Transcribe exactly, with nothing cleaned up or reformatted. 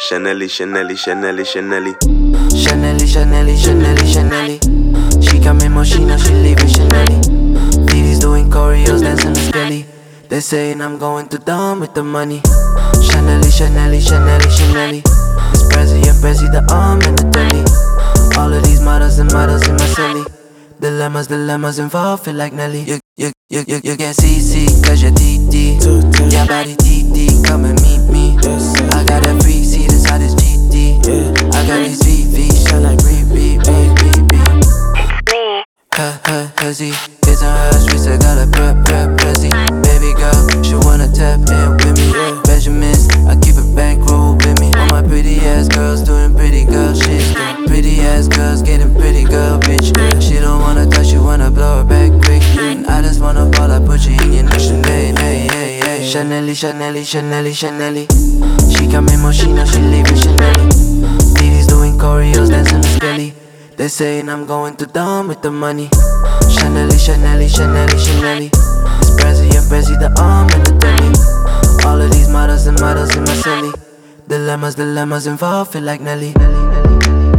Chanelly, Chanelly, Chanelly, Chanelly. Chanelly, Chanelly, Chanelly, Chanelly. She come in Moschino, she leaving Chanelly. Diddy's doing choreos, dancing the skelly. They saying I'm going too dumb with the money. Chanelly, Chanelly, Chanelly, Chanelly. It's Prezi and Prezi, the arm and the telly. All of these models and models in my celly. Dilemmas, dilemmas involved, feel like Nelly. You, you, you, you, you can see, see, cause you're T T. Your body T T, come and meet me. I got a free seat inside this G T. I got these V Vs, shine like beep, beep, beep, beep, beep. Her, her, her Z, it's on her streets, I got a prep, prep, prezi. Baby girl, she wanna tap in with me. Benjamins, I keep a bankroll with me. All my pretty ass girls doing pretty girl shit. Pretty ass girls getting pretty girl bitch. She don't wanna touch you, wanna blow her back quick. I just wanna ball, I put you in your nation. Hey, hey, hey, hey. Chanelly, Chanelly, Chanelly, Chanelly. She come in Moschino, she leaving Chanelly. Diddy's doing choreos, dancing the skelly. They saying I'm going too dumb with the money. Chanelly, Chanelly, Chanelly, Chanelly. It's Prezi and Prezi, the arm and the telly. All of these models and models in my celly. Dilemmas, dilemmas involved, feel like Nelly. Nelly, Nelly, Nelly.